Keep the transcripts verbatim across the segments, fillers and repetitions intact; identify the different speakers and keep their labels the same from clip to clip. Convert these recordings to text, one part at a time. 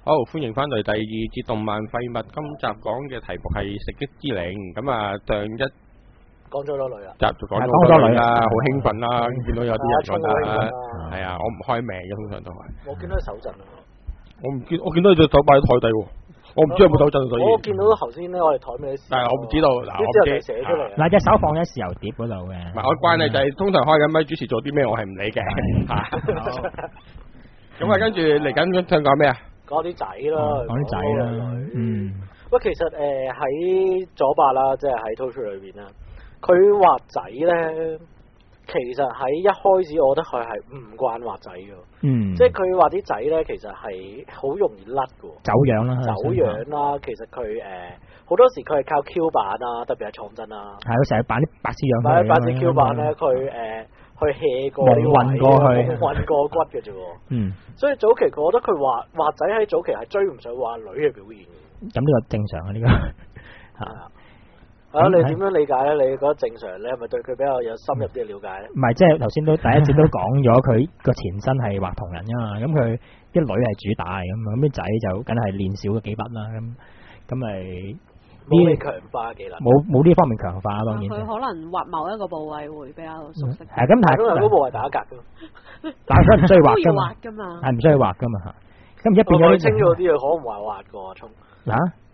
Speaker 1: 好，歡迎翻嚟第二節動漫廢物。今集講嘅題目係食擊之靈。咁啊，上一
Speaker 2: 講咗多女啦，
Speaker 1: 集就講咗好多女啦，好興奮啦，見到有啲人講啦，係啊，我唔開名嘅，通常都係。
Speaker 2: 我見到佢手震啊！
Speaker 1: 我唔見，我見到佢隻手擺喺台底喎，我唔知有冇手震，所以。
Speaker 2: 我見到頭先咧，我哋台尾啲。
Speaker 1: 但係我唔知道，嗱，我唔知。
Speaker 2: 寫出嚟。
Speaker 3: 嗱，隻手放喺豉油碟嗰度嘅。
Speaker 1: 唔係，我慣例就係通常開緊咪主持做啲咩，我係唔理嘅。咁啊，跟住嚟緊想講咩啊？講
Speaker 2: 啲仔咯，
Speaker 3: 講啲仔啦，嗯。
Speaker 2: 喂，其實誒喺左伯啦，即係喺 Tocho 裏邊啦，佢畫仔咧，其實喺一開始我覺得佢係唔慣畫仔嘅，
Speaker 3: 嗯。即
Speaker 2: 係佢畫啲仔咧，其實係好容易甩嘅，
Speaker 3: 走樣啦，
Speaker 2: 走樣啦。其實佢誒好多時佢係靠 Q 版啊，特別係創真啊。
Speaker 3: 係，佢成日扮啲白痴樣。
Speaker 2: 擺擺啲 Q 版咧，佢誒。去 hea 過啲
Speaker 3: 運過去，
Speaker 2: 運過骨嘅啫喎。嗯，所以早期我覺得佢畫畫仔喺早期係追唔上畫女嘅表現嘅。
Speaker 3: 咁呢個正常啊，呢個
Speaker 2: 係啊。啊，你點樣理解咧？你覺得正常？你係咪對佢比較有深入啲嘅了解咧？
Speaker 3: 唔係，即係頭先都第一節都講咗，佢個前身係畫同人噶嘛。咁佢啲女係主打咁，咁啲仔就梗係練少咗幾筆啦。咁咁咪。
Speaker 2: 冇呢強化技能，
Speaker 3: 冇冇呢方面強化當然。
Speaker 4: 佢可能畫某一個部位會比較熟悉。
Speaker 3: 係咁，但係
Speaker 2: 嗰個部位打格噶，
Speaker 3: 但係佢唔需要畫
Speaker 4: 噶嘛，
Speaker 3: 係唔需要畫噶嘛吓。咁而家變咗
Speaker 2: 清咗啲嘢，可唔話畫過啊？聰
Speaker 3: 嗱，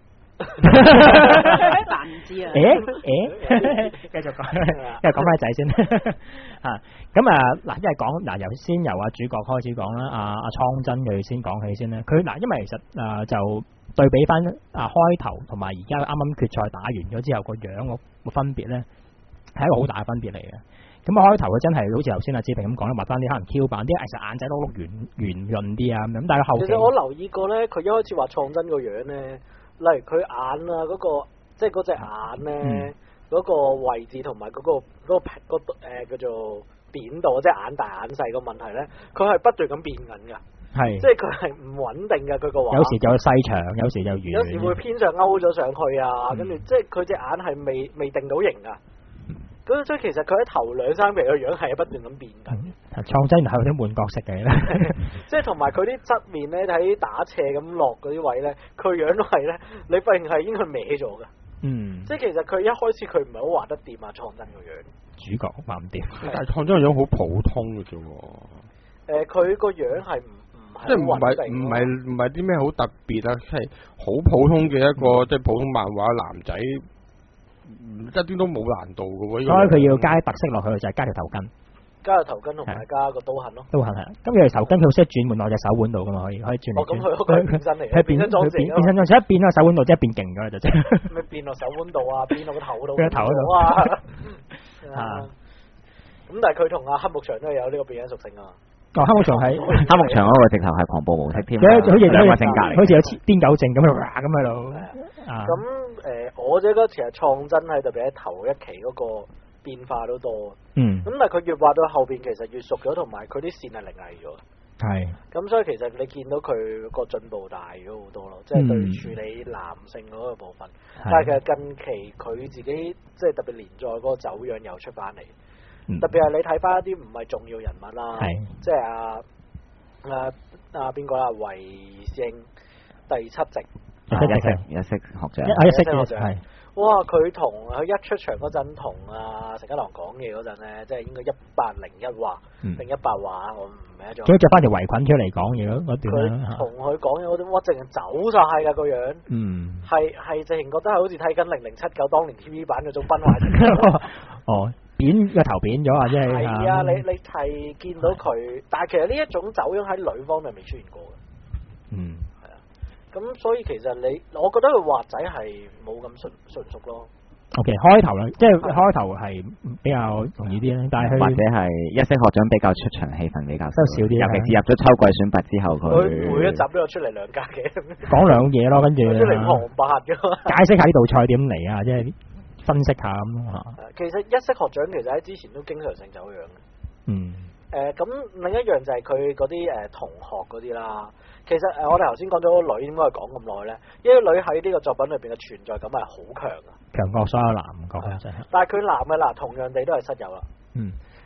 Speaker 4: 但唔知啊。
Speaker 3: 誒誒，繼續講，繼續講翻仔先吓。咁啊嗱，即係講嗱，由先由阿主角開始講啦。阿阿蒼真佢先講起先啦。佢嗱，因為其實誒就。對比翻啊開頭同埋而家啱啱決賽打完咗之後個樣個分別咧，係一個好大嘅分別嚟嘅。咁啊開頭佢真係好似頭先阿志平咁講啦，畫翻啲可能 Q 版啲，其實眼仔都碌圓圓潤啲啊咁。但係後期
Speaker 2: 其實我留意過咧，佢一開始畫創真個樣咧，例如佢眼啊嗰、嗰個，即係嗰隻眼咧嗰、嗯、個位置同埋嗰個嗰、嗰個、嗰個誒叫做扁度，即係眼大眼細個問題咧，佢係不斷咁變緊噶。係，即係佢係唔穩定嘅，佢個畫。有時就細長，有時就圓。有時會偏上勾咗上去啊，跟住、嗯、即係佢隻眼係未未定到型啊。咁、嗯、所以其實佢喺頭兩三期個樣係不斷咁變緊。
Speaker 3: 創真係有啲換角色嘅，
Speaker 2: 即係同埋佢啲側面咧，睇打斜咁落嗰啲位咧，佢樣都係咧，你發現係應該歪咗噶。嗯。即係其實佢一開始佢唔係好畫得掂啊，創真個樣。主角畫唔掂，
Speaker 1: 但係創真個樣好普通嘅啫。誒、
Speaker 2: 呃，佢個樣係唔。
Speaker 1: 即係唔係唔係唔係啲咩好特別啊？係好普通嘅一個、嗯、即係普通漫畫男仔，一啲都冇難度嘅喎。
Speaker 3: 所以佢要加特色落去就係、是、加條頭巾，
Speaker 2: 加條頭巾同埋加個刀痕咯。刀痕係，
Speaker 3: 咁佢條頭巾佢識轉換落隻手腕度噶嘛？可以可以轉嚟轉。
Speaker 2: 哦，咁佢佢變身嚟，佢變身裝置，
Speaker 3: 變身裝置一變落手腕度，即係變勁咗就即係。
Speaker 2: 咪變落手腕度啊？變落個頭度。
Speaker 3: 變個頭度啊！
Speaker 2: 啊！咁但係佢同阿黑木場都係有呢個變身屬性啊。
Speaker 3: 哦，黑木場係
Speaker 5: 黑木場嗰個直頭係狂暴模式添，
Speaker 3: 好似
Speaker 5: 兩個性格嚟，
Speaker 3: 好似有癲狗症咁樣咁喺度。
Speaker 2: 咁誒，我覺得其實創真係特別喺頭一期嗰個變化都多。嗯。咁但係佢越畫到後邊，其實越熟咗，同埋佢啲線係凌厲咗。係。咁所以其實你見到佢個進步大咗好多咯，即係對處理男性嗰個部分。但係其實近期佢自己即係特別連載嗰個走樣又出翻嚟。特別係你睇翻一啲唔係重要人物啦，即係阿阿阿邊個啦，維勝第七席，
Speaker 5: 一式一式學長，
Speaker 3: 一式學長係，
Speaker 2: 哇！佢同佢一出場嗰陣同阿成一郎講嘢嗰陣咧，即係應該一百零一話定一百話，我唔記得咗。
Speaker 3: 仲要着翻條圍裙出嚟講嘢嗰段啦。
Speaker 2: 佢同佢講嘢嗰段，哇！淨係走晒噶個樣，嗯，係係淨係覺得係好似睇緊零零七九當年 T V 版嗰種崩壞。哦。扁個頭扁咗啊！即係係啊！你你係見到佢，但係其實呢一種走樣喺女方面未出現過嘅。嗯，係啊。咁所以其實你，我覺得佢畫仔係冇咁純純熟咯。
Speaker 3: O K，開頭啦，即係開頭係比較容易啲咧，但係
Speaker 5: 或者係一式學長比較出場戲份比較少
Speaker 3: 啲，
Speaker 5: 尤其是入咗秋季選拔之後，佢
Speaker 2: 每一集都有出嚟兩格嘅，
Speaker 3: 講兩嘢咯，跟住
Speaker 2: 出嚟旁白嘅，
Speaker 3: 解釋下呢道菜點嚟啊，即係。分析下咁嚇，
Speaker 2: 其實一式學長其實喺之前都經常性走樣嘅。嗯。誒咁、呃、另一樣就係佢嗰啲誒同學嗰啲啦。其實誒、呃、我哋頭先講咗個女點解講咁耐咧？因為女喺呢個作品裏邊嘅存在感係好強啊，
Speaker 3: 強過所有男角。
Speaker 2: 但係佢男嘅嗱，同樣地都係室友啦。嗯。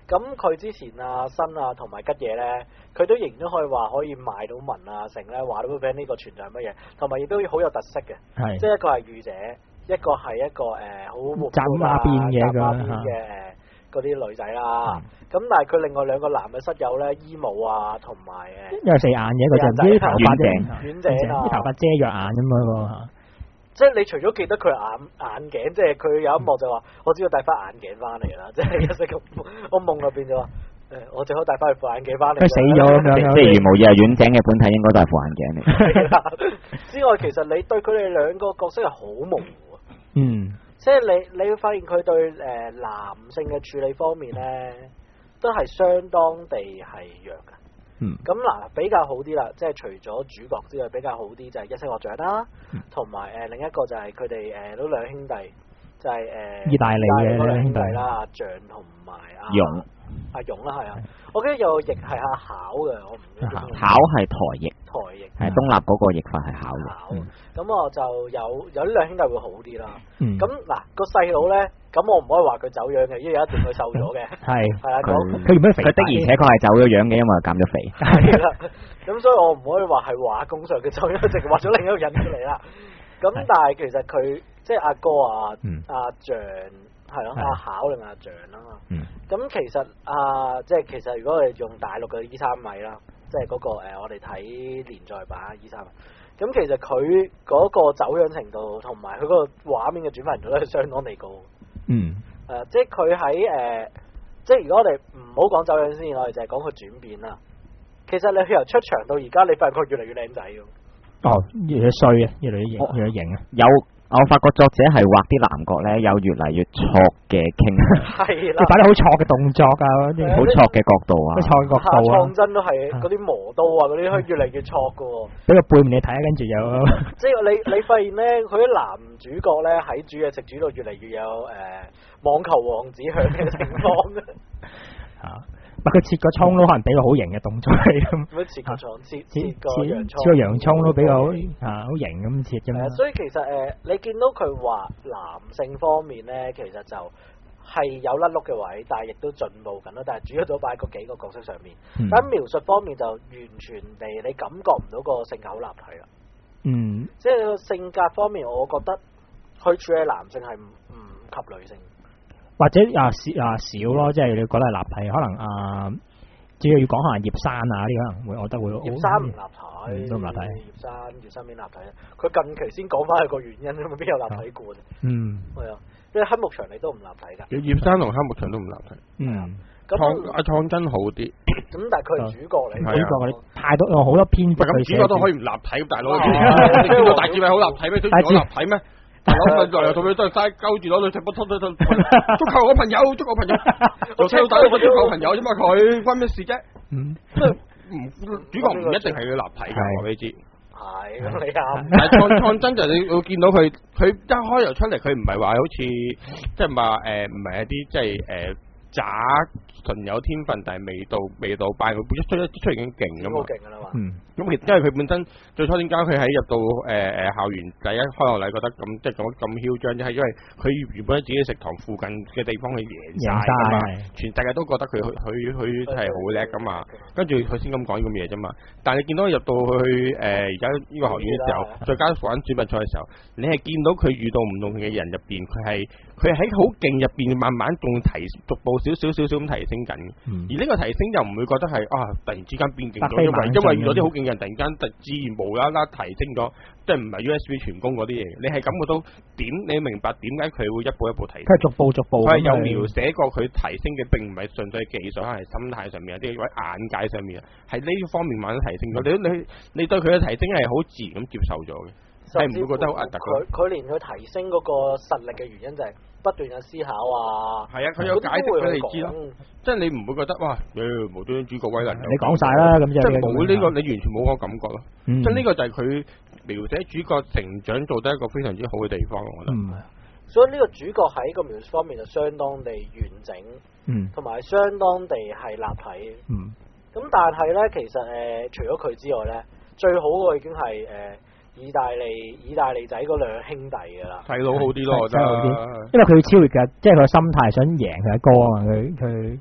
Speaker 2: 咁佢之前啊新啊同埋吉野咧，佢都仍然都可以話可以賣到文啊成咧，話到俾人呢個存在係乜嘢，同埋亦都好有特色嘅，
Speaker 3: 係
Speaker 2: 即係一個係御姐，一個係一個誒好活潑
Speaker 3: 啊邊嘅
Speaker 2: 嘅誒嗰啲女仔啦。咁、嗯、但係佢另外兩個男嘅室友咧，伊姆啊同埋誒，
Speaker 3: 因為四眼嘅嗰隻，啲頭髮
Speaker 2: 軟軟淨啊，
Speaker 3: 啲頭髮遮咗眼咁樣喎。
Speaker 2: 即係你除咗記得佢眼眼鏡，即係佢有一幕就話，我只要戴翻眼鏡翻嚟啦，即係一識咁，我夢入邊就話，誒，我最好戴翻副眼鏡翻嚟。
Speaker 3: 佢死咗咁樣，
Speaker 5: 即係如無意係遠景嘅本體，應該都係副眼鏡嚟。
Speaker 2: 之外，其實你對佢哋兩個角色係好模糊啊。
Speaker 3: 嗯。即
Speaker 2: 係你你會發現佢對誒、呃、男性嘅處理方面咧，都係相當地係弱嘅。
Speaker 3: 嗯，
Speaker 2: 咁嗱比較好啲啦，即係除咗主角之外，比較好啲就係一星學長啦，同埋誒另一個就係佢哋誒嗰兩兄弟，就係、是、誒、呃、
Speaker 3: 意大利嘅
Speaker 2: 嗰兩兄
Speaker 3: 弟
Speaker 2: 啦，阿象同埋阿
Speaker 5: 勇，
Speaker 2: 阿勇啦係啊，我記得有個譯係阿巧嘅，我唔記得
Speaker 5: 巧係台譯，
Speaker 2: 台譯
Speaker 5: 係東立嗰個譯法係巧嘅。
Speaker 2: 咁、嗯、我就有有呢兩兄弟會好啲啦。咁嗱、
Speaker 3: 嗯、
Speaker 2: 個細佬咧，咁我唔可以話佢走樣嘅，因為有一段佢瘦咗嘅。係
Speaker 3: 係
Speaker 2: 啊，佢
Speaker 3: 佢原本肥，
Speaker 5: 佢的而且確係走咗樣嘅，因為減咗肥。
Speaker 2: 係啦，咁所以我唔可以話係畫工上嘅走樣，直畫咗另一個人出嚟啦。咁但係其實佢即係阿哥啊，阿象係咯，阿巧定阿象啦嘛。咁、嗯、其實啊，即係其實如果我哋用大陸嘅伊三米啦，即係嗰、那個誒、呃，我哋睇連載版伊三米。咁其實佢嗰個走樣程度同埋佢嗰個畫面嘅轉化程度都係相當地高。
Speaker 3: 嗯。誒、
Speaker 2: 呃，即係佢喺誒，即係如果我哋唔好講走樣先，我哋就係講佢轉變啦。其實你由出場到而家，你發現佢越嚟越靚仔㗎。哦，
Speaker 3: 越嚟越衰啊，越嚟越型，越嚟越型啊！
Speaker 5: 有。我發覺作者係畫啲男角咧，有越嚟越挫嘅傾向，
Speaker 2: 係啦，
Speaker 3: 佢擺得好挫嘅動作啊，嗰啲
Speaker 5: 好挫嘅角度啊，
Speaker 3: 挫嘅角度啊，
Speaker 2: 創真都係嗰啲磨刀啊，嗰啲可以越嚟越挫噶。
Speaker 3: 俾個背面你睇，跟住就
Speaker 2: 即係你你發現咧，佢啲男主角咧喺煮嘢食煮到越嚟越有誒、呃、網球王子向嘅情況啊。
Speaker 3: 佢切個葱都可能俾個好型嘅動作嚟咁。
Speaker 2: 切個葱，切
Speaker 3: 切
Speaker 2: 切個洋葱，
Speaker 3: 切個洋葱都比較啊好型咁切啫嘛。
Speaker 2: 所以其實誒、呃，你見到佢話男性方面咧，其實就係有甩碌嘅位，但係亦都進步緊啦。但係主要都擺喺嗰幾個角色上面。但喺、嗯、描述方面就完全地，你感覺唔到個性格好立體啦。嗯，即係個性格方面，我覺得去處理男性係唔唔及女性。
Speaker 3: 或者啊少啊少咯，即係你覺得係立體，可能啊，主要要講下葉山啊呢啲可能會，我覺得會。葉山唔立體，
Speaker 2: 都唔立體。葉山葉山邊立體？佢近期先講翻佢個原因，咁邊有立體過啫？嗯，係啊，因為黑木場你都唔立體噶。
Speaker 1: 葉山同黑木場都唔立體。嗯，創阿創真好啲。
Speaker 2: 咁但係佢係主角嚟，
Speaker 3: 主角你太多有好多篇幅。
Speaker 1: 咁主角都可以唔立體，大佬。你見到大智慧好立體咩？都講立體咩？大佬咪來來到去都係嘥鳩住攞對隻波拖對對足球個朋友，足球朋友，由細到大都個足球朋友啫嘛，佢關咩事啫？嗯，唔主角唔一定係要立體噶，我俾你知。
Speaker 2: 係咁你啱。
Speaker 1: 但係創創真就你會見到佢，佢一開頭出嚟，佢唔係話好似即係話誒，唔係一啲即係誒渣純有天分，但係未到未到拜，佢一出一出已經勁噶嘛。
Speaker 2: 好勁噶啦嘛。
Speaker 1: 嗯。咁其實因為佢本身最初點解佢喺入到誒誒、呃、校園第一開學禮覺得咁即係咁咁囂張，就係因為佢原本喺自己食堂附近嘅地方去贏晒噶嘛，全世界都覺得佢佢佢係好叻噶嘛，跟住佢先咁講呢咁嘢啫嘛。但係你見到佢入到去誒而家呢個學院嘅時候，再加上玩選拔賽嘅時候，你係見到佢遇到唔同嘅人入邊，佢係佢喺好勁入邊慢慢仲提逐步少少少少咁提升緊，嗯、而呢個提升又唔會覺得係啊突然之間變勁咗，因為因為遇到啲好勁嘅人突然間突自然無啦啦提升咗，即係唔係 U S B 全攻嗰啲嘢，你係感覺到點？你明白點解佢會一步一步提升？
Speaker 3: 佢係逐步逐步，
Speaker 1: 佢係有描寫過佢提升嘅，並唔係純粹技術，可能係心態上面，有啲或者眼界上面啊，係呢方面慢慢提升咗。你你你對佢嘅提升係好自然咁接受咗嘅，係唔會覺得好壓突。
Speaker 2: 佢佢連佢提升嗰個實力嘅原因就係不斷嘅思考啊。
Speaker 1: 係啊，佢有解釋俾你知咯。即係你唔會覺得哇，誒無端端主角威能。
Speaker 3: 你講晒啦，咁即係
Speaker 1: 冇呢個，你完全冇嗰個感覺咯。即係呢個就係佢描寫主角成長做得一個非常之好嘅地方，我覺得。嗯。所以呢個主角喺個描述方面就相當地完整，嗯，同埋相當地係立體，嗯。咁但係咧，其實誒、呃，除咗佢之外咧，最好嘅已經係誒、呃、意大利意大利仔嗰兩兄弟噶啦，細佬好啲咯，我覺得，因為佢超越嘅，即係佢心態想贏佢阿哥啊嘛，佢佢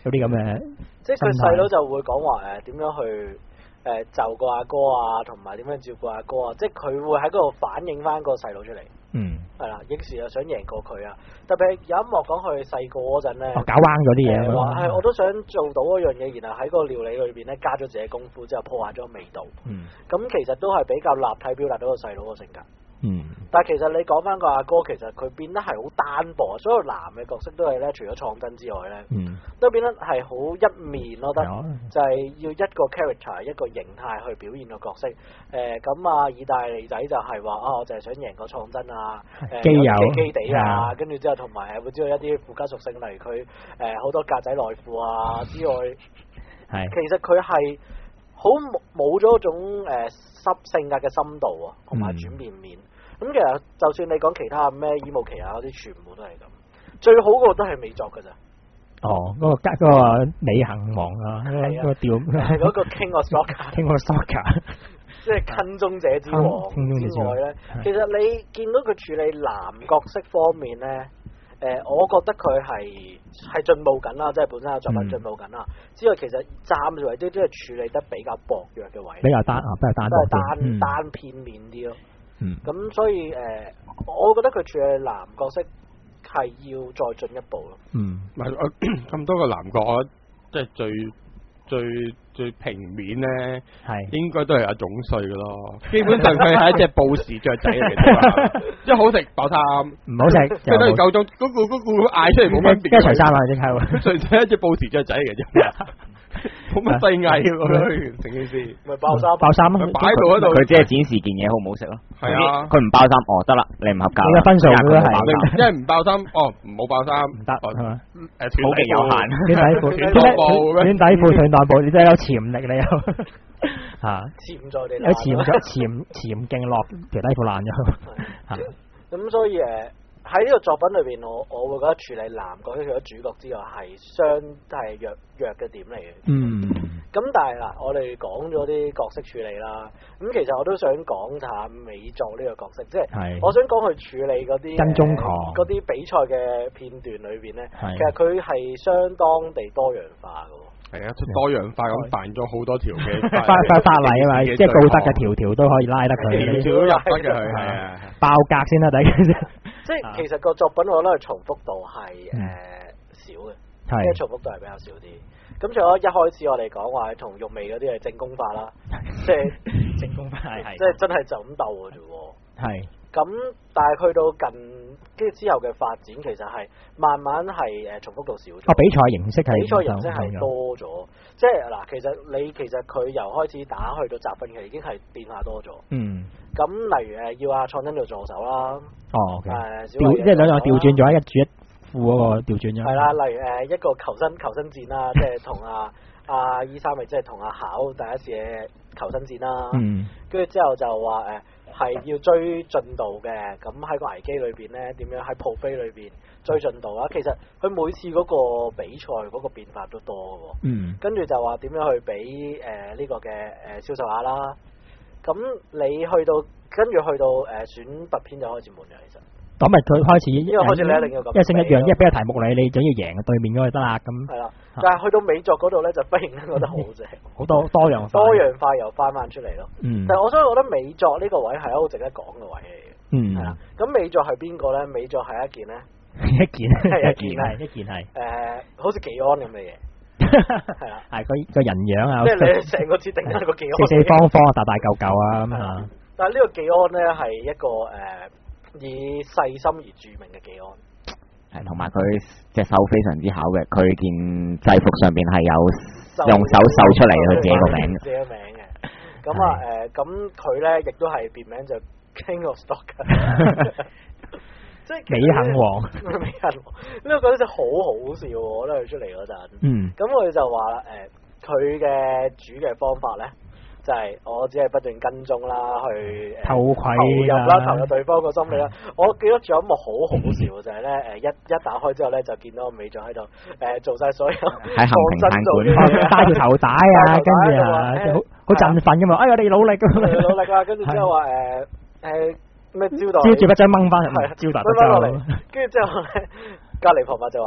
Speaker 3: 有啲咁嘅，
Speaker 2: 即係佢細佬就會講話誒點樣去。誒、呃、就個阿哥啊，同埋點樣照顧阿哥啊，即係佢會喺嗰度反映翻個細佬出嚟。嗯，係啦，影時又想贏過佢啊。特別有一幕講佢細個嗰陣咧，
Speaker 3: 哦搞彎嗰啲嘢，
Speaker 2: 話係、呃、我都想做到嗰樣嘢，然後喺個料理裏邊咧加咗自己功夫之後破壞咗味道。嗯，咁其實都係比較立體表達到個細佬個性格。嗯，但係其實你講翻個阿哥，其實佢變得係好單薄，所有男嘅角色都係咧，除咗創真之外咧，嗯、都變得係好一面咯，得、嗯、就係要一個 character 一個形態去表現個角色。誒、呃，咁啊，意大利仔就係話啊，我就係想贏個創真啊，誒，基有基地啊，跟住之後同埋誒會知道一啲附加屬性，例如佢誒好多格仔內褲啊之外，係其實佢係好冇冇咗種誒濕性格嘅深度啊，同埋轉變面。咁、嗯、其實就算你講其他咩伊姆奇啊嗰啲，全部都係咁。最好嗰個都係美作噶咋。哦，嗰、那個嗰、那個李行王啊，嗰、那個調係嗰個 King of Soccer，King of Soccer， 即係坑中者之王之外咧，其實你見到佢處理男角色方面咧，誒、呃，我覺得佢係係進步緊啦，即係本身嘅作品進步緊啦。嗯、之外，其實暫時為啲都係處理得比較薄弱嘅位，比較單啊，比較單都係單、嗯、單片面啲咯。咁、嗯、所以誒、呃，我覺得佢處理男角色係要再進一步咯。嗯，唔係
Speaker 1: 咁多個男角，我即係最最最平面咧，係應該都係阿總帥嘅咯。基本上佢係一隻布士雀仔嚟嘅，即係好食飽貪，唔好食，即係都係夠鐘。嗰個嗰個嗌出嚟冇分別，一除衫啊，即係純粹一隻布士雀仔嚟嘅啫。冇乜細藝喎，成件事咪爆衫爆衫咯，擺喺度嗰度，
Speaker 5: 佢只係展示件嘢好唔好食咯。係啊，佢唔爆衫，哦得啦，你唔合格。
Speaker 3: 你嘅分數都係，
Speaker 1: 因為唔爆衫，哦唔好爆衫，唔得係嘛？誒，好極有限，
Speaker 3: 短底褲，短底褲短內部，你真係有潛力你又嚇，
Speaker 2: 潛在地
Speaker 3: 有潛咗潛潛勁落條底褲爛咗嚇。
Speaker 2: 咁所以誒。喺呢個作品裏邊，我我會覺得處理男角色除咗主角之外，係相係弱弱嘅點嚟嘅。嗯。咁但係嗱，我哋講咗啲角色處理啦，咁其實我都想講下美作呢個角色，即係我想講佢處理嗰啲跟蹤狂嗰啲比賽嘅片段裏邊咧，其實佢係相當地多元化嘅。
Speaker 1: 係啊，多樣化咁犯咗好多條嘅
Speaker 3: 法法法例啊嘛，即係道德嘅條條都可以拉得佢，
Speaker 1: 條條都入得嘅佢係啊，
Speaker 3: 爆格先啦，第一。
Speaker 2: 即係其實個作品我覺得佢重複度係誒少嘅，即係重複度係比較少啲。咁除咗一開始我哋講話同玉媚嗰啲係正宮化啦，即係正宮化係，即係真係就咁鬥嘅啫喎。係。咁但係去到近跟住之後嘅發展，其實係慢慢係誒重複度少咗。
Speaker 3: 哦，比賽形式係
Speaker 2: 比賽形式係多咗，即係嗱，其實你其實佢由開始打去到集訓期已經係變化多咗。嗯。咁例如誒要阿創真做助手啦。哦。誒、okay.
Speaker 3: 調即係兩樣調轉咗，一主一副嗰個調轉咗。
Speaker 2: 係啦，例如誒一個求生求生戰啦，即係同阿阿伊莎咪即係同阿考第一次嘅求生戰啦。嗯。跟住之後就話誒。係要追進度嘅，咁喺個危機裏邊咧，點樣喺鋪飛裏邊追進度啊？其實佢每次嗰個比賽嗰個變化都多嘅，嗯，跟住就話點樣去比誒呢個嘅誒銷售額啦。咁你去到跟住去到誒選拔篇就開始悶嘅，其實。咁咪佢開始，因為開始你一定要咁，一升一樣，因為俾個題目你，你總要贏對面嗰個得啦。咁係啦，但係去到美作嗰度咧，就忽然間覺得好正，好多多樣化，多樣化又翻翻出嚟咯。嗯，但係我所以覺得美作呢個位係好值得講嘅位嚟嘅。嗯，係啦。咁美作係邊個咧？美作係一件咧，一件係一件係一件係誒，好似技安咁嘅嘢。係啦，係個個人樣啊，即係你成個設定係個技安，四四方方、大大嚿嚿啊咁啊。但係呢個技安咧係一個誒。以細心而著名嘅技安，
Speaker 5: 係同埋佢隻手非常之巧嘅，佢件制服上邊係有用手繡出嚟佢自己個名，
Speaker 2: 自己名嘅。咁啊誒，咁佢咧亦都係別名就 King of Stalker， 即係美肯王。美肯王呢個覺得真係好好笑，我覺得佢出嚟嗰陣。嗯。咁佢就話啦誒，佢嘅煮嘅方法咧。就係我只係不斷跟蹤啦，去偷窺投入啦，投入對方個心理啦。我記得仲有一幕好好笑，就係咧誒一一打開之後咧，就見到個美作喺度誒做晒所有
Speaker 5: 喺行平餐館
Speaker 3: 戴住頭帶啊，跟住啊好好振奮噶嘛。哎呀，你努力㗎，
Speaker 2: 努力啊！跟住之後話誒誒咩招待，
Speaker 3: 招住筆仔掹翻，係招待
Speaker 2: 掹翻落嚟。跟住之後咧，隔離婆婆就話。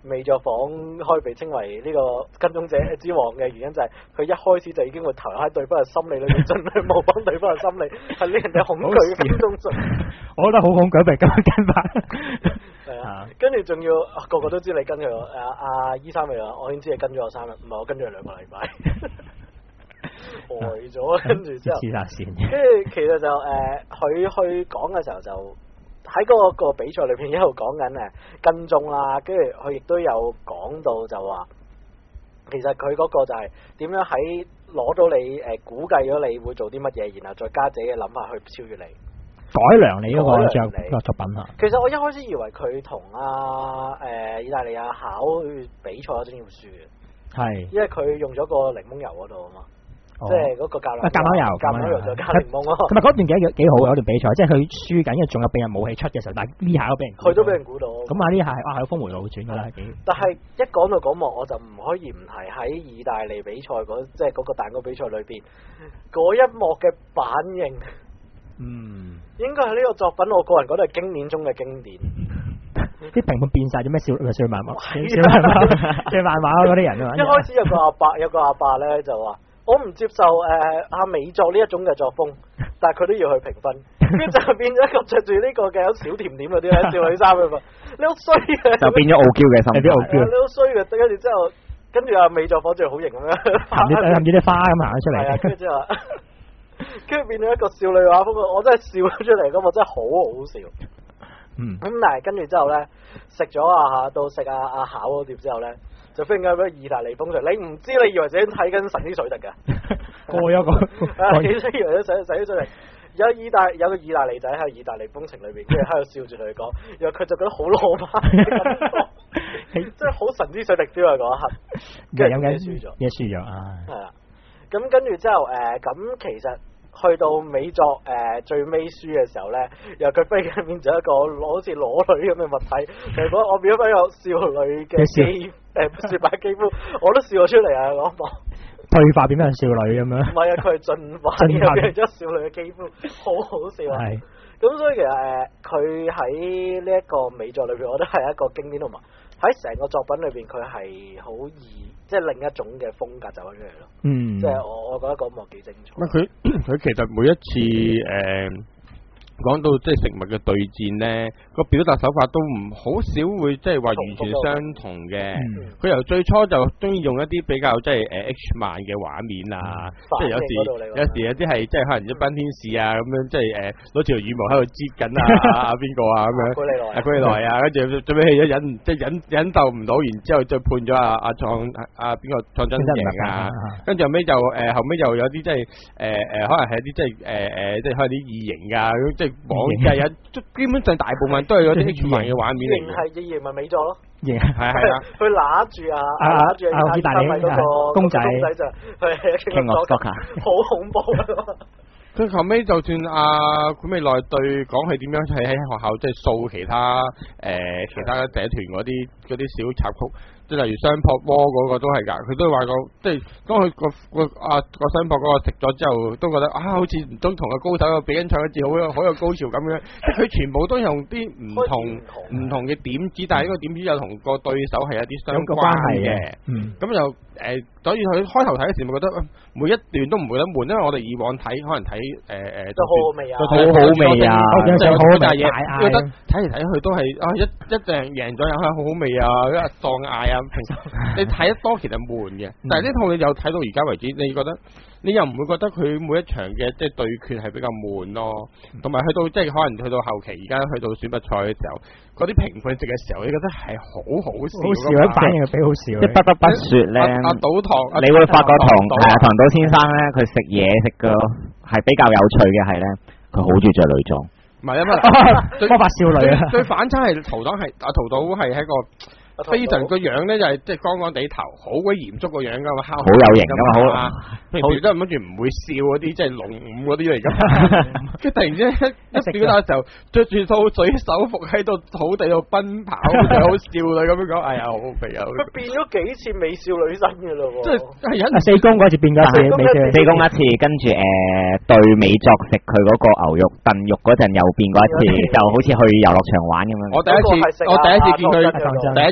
Speaker 2: 美作坊可以被稱為呢個跟蹤者之王嘅原因就係佢一開始就已經會投入喺對方嘅心理裏面，盡量模仿對方嘅心理，係令人哋恐懼嘅跟蹤術。
Speaker 3: 我覺得好恐懼，被咁樣跟法。
Speaker 2: 係啊，跟住仲要個個都知你跟佢，阿阿依三咪話，我已經知你跟咗我三日，唔係我跟咗你兩個禮拜。呆咗，跟住之後，跟住其實就誒，佢去講嘅時候就。喺嗰個個比賽裏邊一路講緊誒跟蹤啦，跟住佢亦都有講到就話，其實佢嗰個就係點樣喺攞到你誒估計咗你會做啲乜嘢，然後再加自己嘅諗法去超越你，改良你嗰個作個作品啊。其實我一開始以為佢同阿誒意大利亞考比賽嗰陣要輸嘅，係因為佢用咗個檸檬油嗰度啊嘛。即係嗰個橄欖，橄欖油，橄欖油就加檸檬咯。同埋嗰段幾幾好，有段比賽，即係佢輸緊，跟住仲有俾人武器出嘅時候，但係呢下都俾人，佢都俾人估到。咁啊呢下係啊係峰回路轉㗎啦，幾。但係一講到嗰幕，我就唔可以唔提喺意大利比賽嗰即係嗰個蛋糕比賽裏邊嗰一幕嘅反應。嗯，應該係呢個作品，我個人覺得係經典中嘅經典。啲評判變晒咗咩少少漫畫，少漫畫，少漫畫嗰啲人啊嘛。一開始有個阿伯，有個阿伯咧就話。我唔接受誒阿、呃、美作呢一種嘅作風，但係佢都要去評分，跟住就變咗一個着住呢個嘅小甜點嗰啲咧少女衫嘅嘛，你好衰嘅，就變咗傲嬌嘅心，有啲傲嬌，你好衰嘅，跟住之後，跟住阿美作伙最好型咁樣，含住含住啲花咁行咗出嚟，跟住之後，跟住變咗一個少女畫風，我真係笑咗出嚟，咁我真係好好笑。嗯，咁但係跟住之後咧，食咗啊到食阿阿巧嗰碟之後咧。就飛緊嗰意大利風水，你唔知你以為自己睇緊神之水滴㗎，過一個，你以為咗神神之水滴，有意大有個意大利仔喺意大利風情裏邊，跟住喺度笑住同佢講，然後佢就覺得好浪漫，真係好神之水滴 feel 啊嗰一刻，跟住嘢輸咗，嘢輸咗啊，係啦，咁跟住之後誒，咁、呃、其實。去到美作誒、呃、最尾輸嘅時候咧，由佢飛緊變咗一個攞好似裸女咁嘅物體，結果我變咗一個少女嘅肌誒雪白肌膚，我都笑咗出嚟啊！嗰幕退化變咗少女咁樣，唔係啊，佢係進化變咗少女嘅肌膚，好好笑啊！係咁，所以其實誒佢喺呢一個美作裏邊，我覺得係一個經典，同埋喺成個作品裏邊，佢係好易。即係另一種嘅風格走咗出嚟咯，嗯，即係我我覺得嗰幕幾精彩。咁佢佢其實每一次誒。呃講到即係食物嘅對戰咧，個表達手法都唔好少會即係話完全相同嘅。佢、嗯、由最初就中意用一啲比較即係誒 H 漫嘅畫面啊，嗯、即係有時有時有啲係即係可能一班天使啊咁樣，即係誒攞條羽毛喺度擠緊啊啊邊個啊咁樣，古利來啊古利來啊，跟住最尾一忍即係忍忍鬥唔到，然之後再判咗阿阿創阿邊個創真贏啊，跟住後尾就誒、呃、後尾又有啲即係誒誒可能係一啲即係誒誒即係可能啲異形啊即係。網日日基本上大部分都係嗰啲 H 漫嘅畫面嚟嘅，係異形咪美作咯，係係啊，佢揦住啊揦住啊意大利嗰個公仔公仔就係傾落角啊，好恐怖啊！佢後尾就算阿管美奈對講係點樣喺喺學校即係掃其他誒、呃、其他社團嗰啲嗰啲小插曲。即係例如雙撲鍋嗰個都係㗎，佢都話過，即係當佢個個啊個雙撲嗰個食咗之後，都覺得啊好似唔通同個高手個比緊唱一次好有好有高潮咁樣，即係佢全部都用啲唔同唔同嘅點子，但係呢個點子又同個對手係有啲相關嘅，咁又誒，所以佢開頭睇嘅時咪覺得每一段都唔會得悶，因為我哋以往睇可能睇誒誒都好好味啊，好好味啊，即係好大嘢，覺得睇嚟睇去都係啊一一定贏咗又係好好味啊，一喪嗌啊。平時你睇得多其實悶嘅，但係呢套你又睇到而家為止，你覺得你又唔會覺得佢每一場嘅即係對決係比較悶咯，同埋去到即係可能去到後期，而家去到選拔賽嘅時候，嗰啲評判席嘅時候，你覺得係好好笑，好笑一反應幾好笑。即係不得不說咧，阿賭堂，你會發覺唐係啊唐島先生咧，佢食嘢食嘅係比較有趣嘅係咧，佢好中意着女裝，唔係啊嘛，魔法少女啊，最反差係陶黨係阿陶島係喺個。非常個樣咧就係即係光光地頭，好鬼嚴肅個樣噶嘛，好有型噶嘛，好啊，平時都諗住唔會笑嗰啲，即係龍五嗰啲嚟噶，跟住突然之間一一表達嘅時候，着住套水手服喺度土地度奔跑，就好少女咁樣講，哎呀好肥啊！佢變咗幾次美少女身噶咯喎，即係係四公嗰次變咗四美少女，四公一次，跟住誒對美作食佢嗰個牛肉燉肉嗰陣又變過一次，就好似去遊樂場玩咁樣。我第一次我第一次見佢第一次。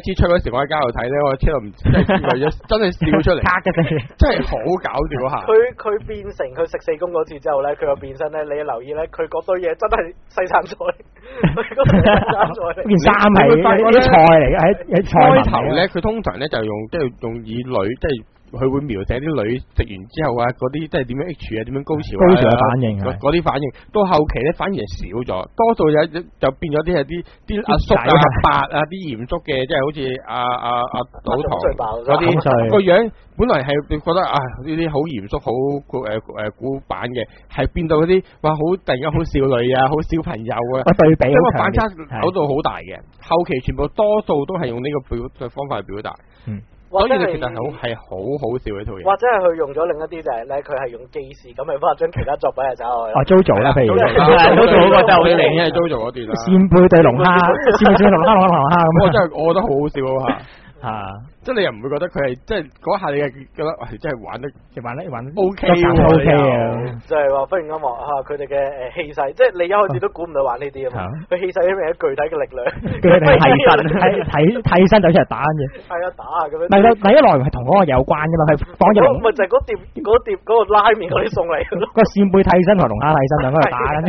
Speaker 1: 次出嗰時，我喺街度睇咧，我車度唔真係為咗真係笑出嚟，真係好搞笑下。
Speaker 2: 佢佢變成佢食四公嗰次之後咧，佢又變身咧，你留意咧，佢嗰堆嘢真係西餐菜，佢嗰堆西餐菜。件衫
Speaker 3: 係啲菜嚟嘅，喺喺菜
Speaker 1: 開頭咧，佢通常咧就用即係用以女即係。佢會描寫啲女食完之後啊，嗰啲即係點樣 H 啊，點樣高潮啊，
Speaker 3: 高潮嘅反應
Speaker 1: 嗰啲反應，到後期咧反而係少咗，多數有就變咗啲係啲啲阿叔啊、阿伯啊，啲嚴肅嘅，即係好似阿阿阿賭堂嗰啲個樣，本來係你覺得啊呢啲好嚴肅、好誒誒古板嘅，係變到嗰啲哇好突然間好少女啊、好小朋友啊，
Speaker 3: 對比，
Speaker 1: 因為反差搞到好大嘅，後期全部多數都係用呢個表嘅方法去表達。嗯。所以其實好係好好笑呢套嘢，
Speaker 2: 或者係佢用咗另一啲就係咧，佢係用記事咁嚟幫將其他作品係走落去。
Speaker 3: 哦 ，JoJo 啦，譬如
Speaker 1: JoJo 嗰個真係好靚嘅 JoJo 嗰段啦。
Speaker 3: 扇貝對龍蝦，扇貝對龍蝦，龍蝦龍蝦咁。
Speaker 1: 我真係我覺得好好笑啊！
Speaker 3: 嚇，
Speaker 1: 即係你又唔會覺得佢係即係嗰下你係覺得係真係玩得
Speaker 3: 玩得玩得
Speaker 1: OK 喎
Speaker 3: OK 啊！
Speaker 2: 就係話忽然間話嚇佢哋嘅誒氣勢，即係你一開始都估唔到玩呢啲啊嘛。佢氣勢因為有具體嘅力量，
Speaker 3: 佢係替身，替替替身走出嚟打嘅。
Speaker 2: 係啊，打下咁樣。
Speaker 3: 唔係啦，第一內容係同嗰個有關㗎嘛，佢講咗。
Speaker 2: 咪就係嗰碟嗰碟嗰個拉麵嗰啲餸嚟咯。
Speaker 3: 個扇貝替身同龍蝦替身兩個喺度打緊。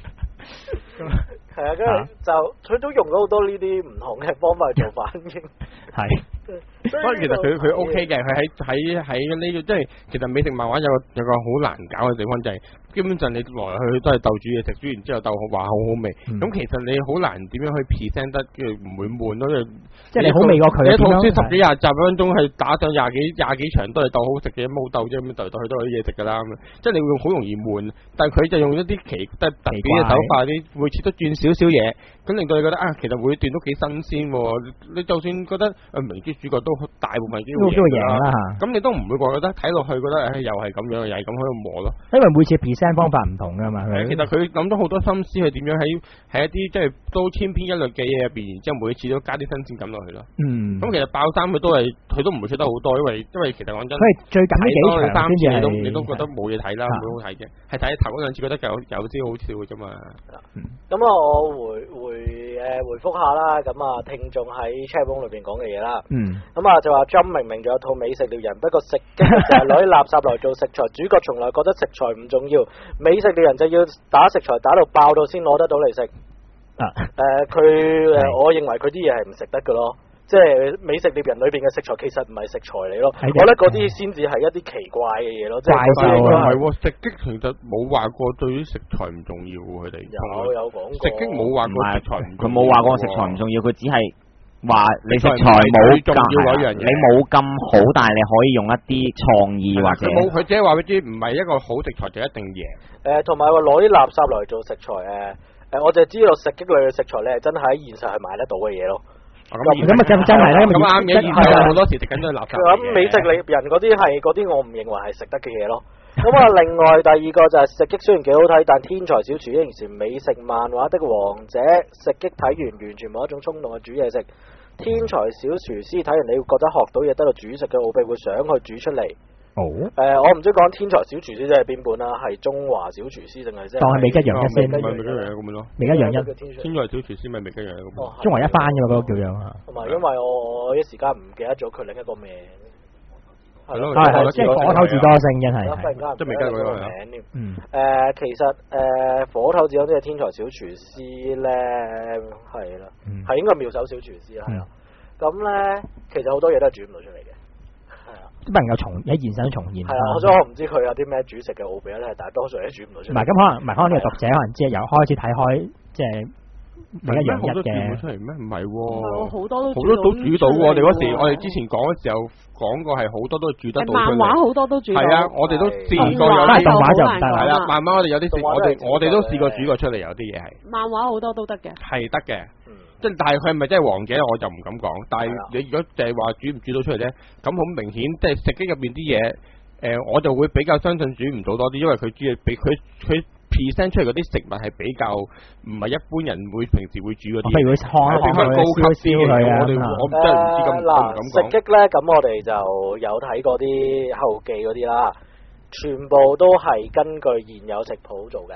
Speaker 2: 係啊，跟住就佢都用咗好多呢啲唔同嘅方法去做反應。
Speaker 3: 係，
Speaker 1: 所以其實佢佢 OK 嘅，佢喺喺喺呢個即係其實美食漫畫有個有個好難搞嘅地方就係，基本上你來來去去都係鬥煮嘢食，煮完之後鬥話好好味。咁其實你好難點樣去 present 得，跟住唔會悶咯。
Speaker 3: 即係你好味過佢。
Speaker 1: 你一套先十幾廿集分鐘係打上廿幾廿幾場都係鬥好食嘅，冇鬥啫，咁鬥嚟鬥去都係啲嘢食㗎啦。咁即係你會好容易悶，但係佢就用一啲奇特特別嘅手法，啲每次都轉少少嘢，咁令到你覺得啊，其實每段都幾新鮮。你就算覺得誒明知主角都大部分機會贏啦，咁你都唔會覺得睇落去覺得誒又係咁樣，又係咁喺度磨咯。
Speaker 3: 因為每次 present 方法唔同㗎嘛。
Speaker 1: 其實佢諗咗好多心思去點樣喺喺一啲即係都千篇一律嘅嘢入邊，然之後每次都加啲新鮮感落去咯。嗯。咁其實爆衫佢都係佢都唔會出得好多，因為因為其實講真，
Speaker 3: 佢係最近呢幾場
Speaker 1: 三次你都
Speaker 3: 你
Speaker 1: 都覺得冇嘢睇啦，唔會好睇嘅，係睇頭嗰兩次覺得有有啲好笑嘅啫嘛。
Speaker 2: 咁啊，我回回誒回覆下啦，咁啊聽眾喺 chatroom 裏邊講嘅嘢啦。嗯。咁啊就話 Jump 明明仲有套美食獵人，不過食嘅就係攞啲垃圾來做食材，主角從來覺得食材唔重要，美食獵人就要打食材打到爆到先攞得到嚟食。啊。誒佢誒，我認為佢啲嘢係唔食得嘅咯。即係美食獵人裏邊嘅食材其實唔係食材嚟咯，我覺得嗰啲先至係一啲奇怪嘅嘢咯。即係嗰啲唔
Speaker 1: 係喎，食擊其實冇話過對於食材唔重要喎，佢哋
Speaker 2: 有有講過。
Speaker 1: 食擊冇話過食材，
Speaker 5: 佢冇話過食材唔重要，佢只係話你食材冇咁你冇咁好，但係你可以用一啲創意或者
Speaker 1: 冇，佢只係話俾你知唔係一個好食材就一定贏。
Speaker 2: 誒，同埋話攞啲垃圾來做食材誒誒，我就知道食擊類嘅食材咧，真係喺現實係買得到嘅嘢咯。
Speaker 3: 咁咁啊，真真係咧，
Speaker 1: 咁啱嘅，現實好多時食緊都係垃圾。
Speaker 2: 咁美食獵人嗰啲係嗰啲，我唔認為係食得嘅嘢咯。咁啊，另外第二個就係食擊雖然幾好睇，但天才小廚仍然是美食漫畫的王者。食擊睇完完全冇一種衝動去煮嘢食。天才小廚師睇完你會覺得學到嘢，得到煮食嘅奧秘，會想去煮出嚟。哦，誒、呃，我唔知講天才小廚師即係邊本啦，係中華小廚師定係即係？當係美吉洋一先，
Speaker 1: 咪美吉洋一咁樣咯。
Speaker 3: 美吉洋一，
Speaker 1: 天才小廚師咪美吉洋一咁。
Speaker 3: 哦，中華一番嘅嘛，嗰個叫樣啊。
Speaker 2: 同埋因為我我一時間唔記得咗佢另一個名。
Speaker 1: 係咯，
Speaker 3: 係係，即係火頭自多星真係。
Speaker 2: 即係未記得佢個名添。嗯。誒，其實誒，火頭自多星嘅天才小廚師咧，係啦，係應該妙手小廚師啦，係啦。咁咧，其實好多嘢都係煮唔到出嚟嘅。
Speaker 3: 都能夠重喺現實重現。
Speaker 2: 係啊，所以我唔知佢有啲咩煮食嘅奧秘咧，但係多數都煮唔到出嚟。
Speaker 3: 唔係咁可能，唔係可能呢個讀者可能即係由開始睇開，即係美吉洋一嘅。
Speaker 1: 出嚟咩？唔係喎，
Speaker 4: 好多都
Speaker 1: 好多都煮到喎。我哋嗰時，我哋之前講嘅時候講過係好多都煮得到。
Speaker 4: 漫畫好多都煮到。
Speaker 1: 係啊，我哋都試過有啲
Speaker 3: 動畫就唔得
Speaker 1: 係啦。漫畫我哋有啲試，我哋我哋都試過煮過出嚟，有啲嘢係。
Speaker 4: 漫畫好多都得嘅。
Speaker 1: 係得嘅。即係，但係佢係咪真係王者，我就唔敢講。但係你如果就係話煮唔煮到出嚟咧，咁好明顯，即係食機入邊啲嘢，誒，我就會比較相信煮唔到多啲，因為佢煮嘅比佢佢 present 出嚟嗰啲食物係比較唔係一般人會平時會煮嗰啲，譬如會開開高級啲嘅。我哋我真係唔知咁唔敢講。
Speaker 2: 食機咧，咁我哋就有睇過啲後記嗰啲啦，全部都係根據現有食譜做嘅。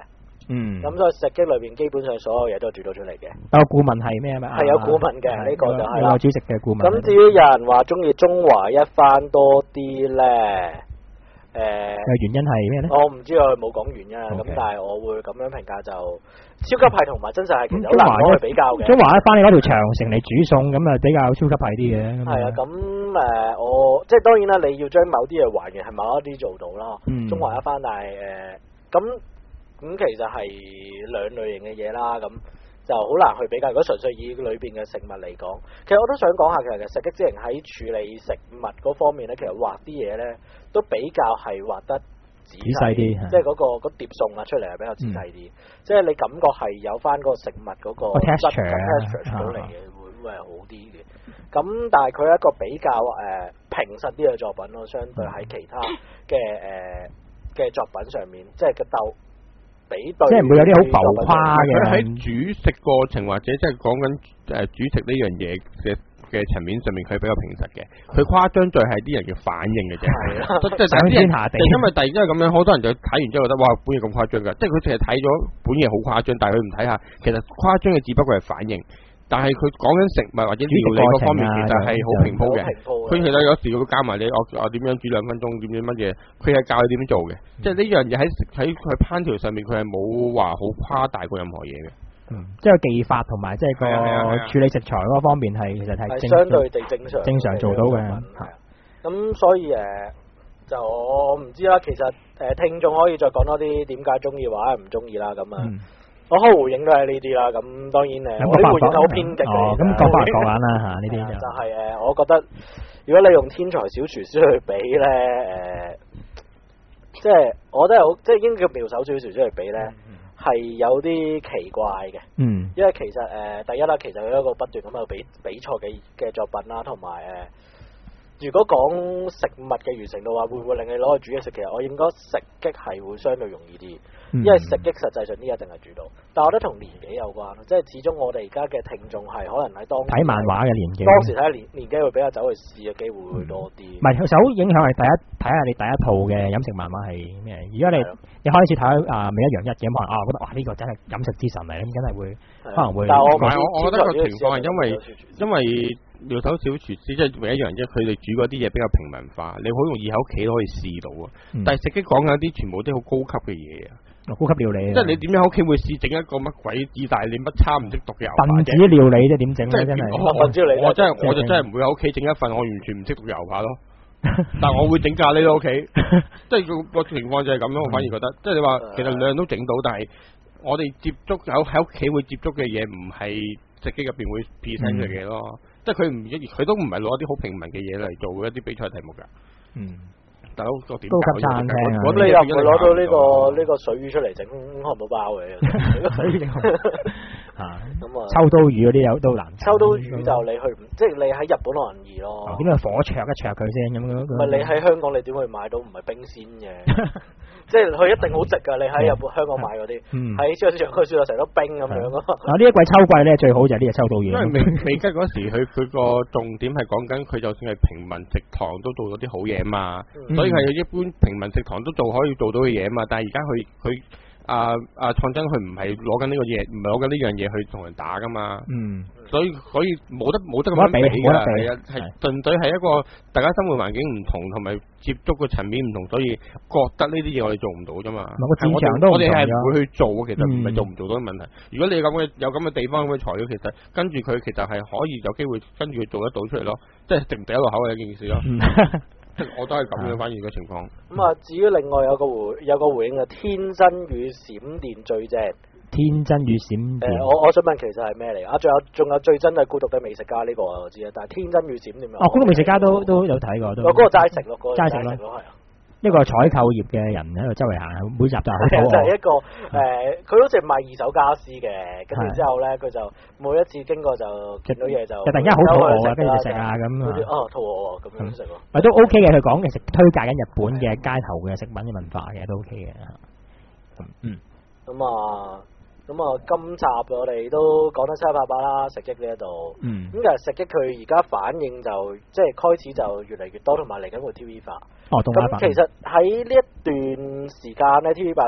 Speaker 3: 嗯。
Speaker 2: 咁所以食擊裏邊基本上所有嘢都係煮到出嚟嘅。
Speaker 3: 有顧問係咩啊？
Speaker 2: 係有顧問嘅，呢個就係啦。
Speaker 3: 有煮食嘅顧問。
Speaker 2: 咁至於有人話中意中華一番多啲咧？誒，
Speaker 3: 原因係咩咧？
Speaker 2: 我唔知佢冇講原因啊，咁但係我會咁樣評價就超級係同埋真實係其實好難攞去比較嘅。
Speaker 3: 中華一番你攞條長城嚟煮餸，咁啊比較超級係啲嘅。係
Speaker 2: 啊，咁誒我即係當然啦，你要將某啲嘢還原係某一啲做到啦。中華一番，但係誒咁咁其實係兩類型嘅嘢啦，咁就好難去比較。如果純粹以裏邊嘅食物嚟講，其實我都想講下，其實食擊之靈喺處理食物嗰方面咧，其實畫啲嘢咧都比較係畫得仔細啲，即係嗰個嗰碟餸啊出嚟係比較仔細啲，即係你感覺係有翻嗰個食物嗰個 texture 出嚟嘅，會會係好啲嘅。咁但係佢係一個比較誒平實啲嘅作品咯，相對喺其他嘅誒嘅作品上面，即係個鬥。即係唔會有啲好浮誇嘅。
Speaker 1: 佢喺煮食過程或者即係講緊誒煮食呢樣嘢嘅嘅層面上面，佢比較平實嘅。佢誇張在係啲人嘅反應嘅啫。係啦，即係上天下地。因為第二因為咁樣，好多人就睇完之後覺得哇，本嘢咁誇張㗎。即係佢淨係睇咗本嘢好誇張，但係佢唔睇下，其實誇張嘅只不過係反應。但係佢講緊食物或者料理嗰方面，其實係好平鋪嘅。佢其實有時會加埋你，我我點樣煮兩分鐘，點樣乜嘢，佢係教你點樣做嘅。即係呢樣嘢喺喺佢烹調上面，佢係冇話好誇大過任何嘢嘅。
Speaker 3: 嗯，即係技法同埋即係個處理食材嗰方面係其實係
Speaker 2: 相對地正常，
Speaker 3: 正常做到嘅。
Speaker 2: 咁所以誒，就我唔知啦。其實誒，聽眾可以再講多啲點解中意或者唔中意啦。咁啊。我開回應都係呢啲啦，咁當然誒，我啲回應都好偏激嘅。
Speaker 3: 咁講翻講緊啦嚇，呢啲
Speaker 2: 就係誒，我覺得如果你用天才小廚師去比咧，誒，即係我覺得好，即係應該叫妙手小廚師去比咧，係有啲奇怪嘅。嗯，因為其實誒，第一啦，其實佢一個不斷咁去比比賽嘅嘅作品啦，同埋誒，如果講食物嘅完成度話，會唔會令你攞去煮嘢食？其實我應該食擊係會相對容易啲。因為食擊實際上呢一定係煮到，但係我覺得同年紀有關，即係始終我哋而家嘅聽眾係可能喺當
Speaker 3: 睇漫畫嘅年紀，
Speaker 2: 當時睇年年紀會比較走去試嘅機會會多啲。
Speaker 3: 唔係、嗯，首影響係第一睇下你第一套嘅飲食漫畫係咩？如果你一開始睇啊美一洋一嘅可能啊，我覺得哇呢、這個真係飲食之神嚟，咁真係會可能會。
Speaker 1: 但係我我我覺得個情況係因為因為妙手小廚師即係美一洋一，佢哋煮嗰啲嘢比較平民化，你好容易喺屋企都可以試到啊。嗯、但係食擊講緊啲全部都好高級嘅嘢啊。
Speaker 3: 高級料理，
Speaker 1: 即係你點樣喺屋企會試整一個乜鬼意大利乜叉唔識讀嘅牛扒
Speaker 3: 分子料理即係點整咧？真係
Speaker 2: 分子料理，
Speaker 1: 我真係我就真係唔會喺屋企整一份我完全唔識讀牛扒咯。但係我會整咖喱咯，屋企，即係個個情況就係咁樣。我反而覺得，即係你話其實兩樣都整到，但係我哋接觸有喺屋企會接觸嘅嘢，唔係食機入邊會 present 嘅嘢咯。即係佢唔一，佢都唔係攞啲好平民嘅嘢嚟做一啲比賽題目㗎。嗯。大佬個點？
Speaker 3: 高級餐廳啊！
Speaker 2: 咁你又唔會攞到呢個呢個水魚出嚟整漢堡包嘅？
Speaker 3: 水魚嚇咁啊！秋刀魚嗰啲有都難。
Speaker 2: 秋刀魚就你去，即係你喺日本可能易咯。
Speaker 3: 點解火灼一灼佢先咁樣？
Speaker 2: 唔係你喺香港，你點會買到唔係冰鮮嘅？即係佢一定好值㗎！你喺日本、香港買嗰啲，喺超市場佢算到成粒冰咁樣咯。
Speaker 3: 嗱呢一季秋季咧，最好就係呢隻秋刀魚。
Speaker 1: 因為美美吉嗰時，佢佢個重點係講緊佢就算係平民食堂都做到啲好嘢嘛，所以係一般平民食堂都做可以做到嘅嘢嘛。但係而家佢佢啊啊創真佢唔係攞緊呢個嘢，唔係攞緊呢樣嘢去同人打㗎嘛。嗯。所以所以冇得冇得咁樣比㗎，係啊，係純粹係一個大家生活環境唔同，同埋接觸嘅層面唔同，所以覺得呢啲嘢我哋做唔到啫嘛。
Speaker 3: 個戰場都
Speaker 1: 我哋係唔會去做，其實唔係做唔做到嘅問題。如果你有咁嘅有咁嘅地方咁嘅材料，其實跟住佢其實係可以有機會跟住佢做得到出嚟咯，即係食唔第一個口嘅一件事咯。即係我都係咁樣反而嘅情況。咁啊，
Speaker 2: 至於另外有個回有個回應啊，天真與閃電最正。
Speaker 3: 天真與閃電，
Speaker 2: 誒，我我想問其實係咩嚟啊？仲有仲有最真係孤獨的美食家呢個我知啊，但係天真與閃電
Speaker 3: 哦，孤獨美食家都都有睇過，都。
Speaker 2: 嗰個齋食咯，嗰個
Speaker 3: 齋食咯，係啊。呢個採購業嘅人喺度周圍行，每集就好肚餓。
Speaker 2: 就係一個誒，佢好似賣二手家私嘅，跟住之後咧，佢就每一次經過就見到嘢就
Speaker 3: 突然間好肚餓啊，跟住就食啊咁啊。
Speaker 2: 哦，肚餓喎，咁樣食咯。
Speaker 3: 咪都 OK 嘅，佢講嘅食推介緊日本嘅街頭嘅食品嘅文化嘅都 OK 嘅。
Speaker 2: 嗯。咁啊。咁啊，今集我哋都講得七七八八啦，食擊呢一度。嗯。咁其實食擊佢而家反應就即係開始就越嚟越多，同埋嚟緊會 T V 化。
Speaker 3: 哦，動畫化。
Speaker 2: 咁其實喺呢一段時間咧，T V 化是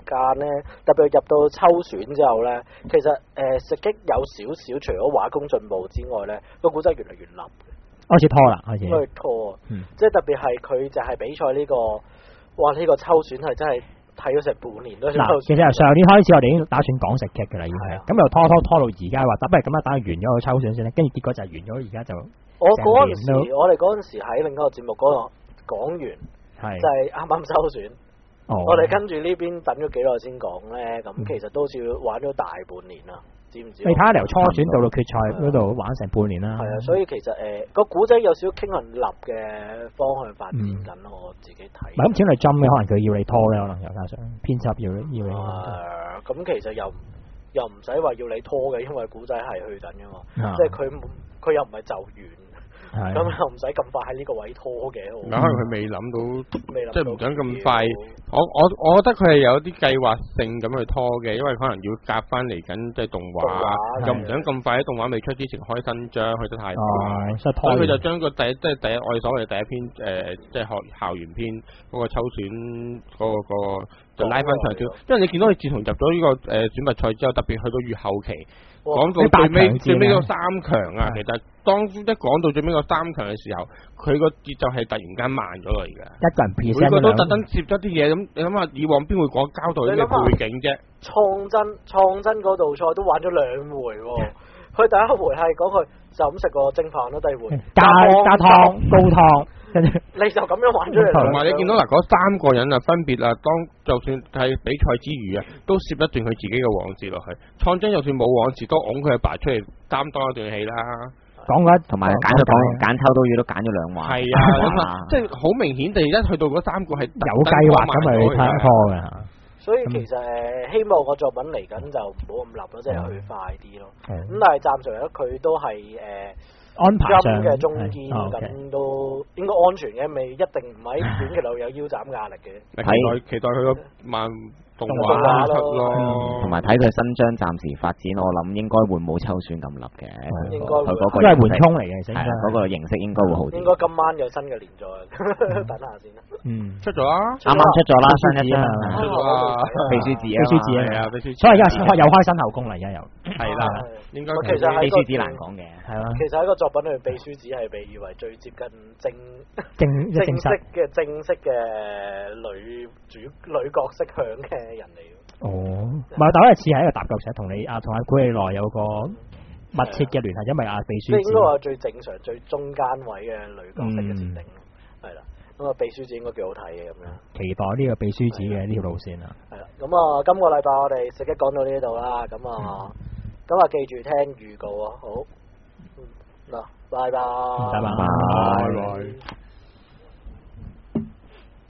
Speaker 2: 間咧，特別入到秋選之後咧，其實誒、呃、食擊有少少除咗畫工進步之外咧，個古仔越嚟越立，
Speaker 3: 開始拖啦，開始。
Speaker 2: 開始拖，
Speaker 3: 嗯、
Speaker 2: 即係特別係佢就係比賽呢、這個，哇呢、這個秋選係真係睇咗成半年都。嗱，
Speaker 3: 其實由上年開始我哋已經打算講食擊嘅啦，已經係，咁又拖拖拖到而家話，不如咁樣打完咗個秋選先啦，跟住結果就係完咗，而家就
Speaker 2: 我嗰陣時，我哋嗰陣時喺另一個節目嗰度講完，係就係啱啱秋選。哦、我哋跟住呢邊等咗幾耐先講咧，咁其實都好似玩咗大半年啦，知唔知？你睇下由初選到到決賽嗰度玩成半年啦。係啊，所以其實誒個古仔有少少傾向立嘅方向發展緊咯，嗯、我自己睇。唔係咁，錢嚟針嘅，可能佢要你拖咧，可能又加上編輯要要你。誒、呃，咁其實又又唔使話要你拖嘅，因為古仔係去緊嘅嘛，嗯、即係佢佢又唔係就完。咁又唔使咁快喺呢個位拖嘅，可能佢未諗到，即係唔想咁快。我我我覺得佢係有啲計劃性咁去拖嘅，因為可能要夾翻嚟緊即係動畫，又唔想咁快喺動畫未出之前開新章，去得太快。所以佢就將個第一即係第一我哋所謂嘅第一篇誒，即係學校園篇嗰個秋選嗰個個就拉翻長少，因為你見到佢自從入咗呢個誒選拔賽之後，特別去到越後期。講到最尾最尾嗰三強啊，其實當一講到最尾嗰三強嘅時候，佢個節奏係突然間慢咗嚟嘅。一個人 present 每個都特登接咗啲嘢，咁你諗下，以往邊會講交代啲咩背景啫？創真創真嗰道菜都玩咗兩回喎，佢第一回係講佢就咁食個蒸飯咯，第二回加加湯高湯。你就咁樣玩咗嚟，同埋你見到嗱嗰三個人啊，分別啊，當就算係比賽之餘啊，都攝一段佢自己嘅往事落去。創真就算冇往事，都拱佢阿爸出嚟擔當一段戲啦。講緊同埋揀咗揀抽到嘢都揀咗兩話。係啊，咁啊，即係好明顯地，一去到嗰三個係有計劃咁去拍拖嘅。所以其實誒，希望個作品嚟緊就唔好咁立咯，即係去快啲咯。咁但係暫時嚟講，佢都係誒。安排上嘅中堅咁都應該安全嘅，未一定唔喺短期內有腰斬壓力嘅。期待期待佢個慢動畫出咯，同埋睇佢新章暫時發展，我諗應該會冇秋選咁立嘅。應該佢嗰個因為緩衝嚟嘅，係啊，嗰個形式應該會好啲。應該今晚有新嘅連載，等下先啦。嗯，出咗啦，啱啱出咗啦，新一章出咗啦，秘書子啊，秘書子係啊，秘書子。所以而家又開新後宮啦，而家又係啦，應該其實秘書子難講嘅，係啦。其實喺個作品裏面，秘書子係被譽為最接近正正正式嘅正式嘅女主女角色向嘅人嚟。哦，唔係，但係似係一個踏腳石，同你啊，同阿古力奈有個密切嘅聯繫，因為阿秘書子應該話最正常、最中間位嘅女角色嘅設定咯，係啦。咁啊，秘書子應該幾好睇嘅咁樣。期待呢個秘書子嘅呢條路線啊。係啦，咁啊，今個禮拜我哋食一講到呢度啦，咁啊，咁啊，記住聽預告啊，好，嗱，拜拜，拜拜，拜拜。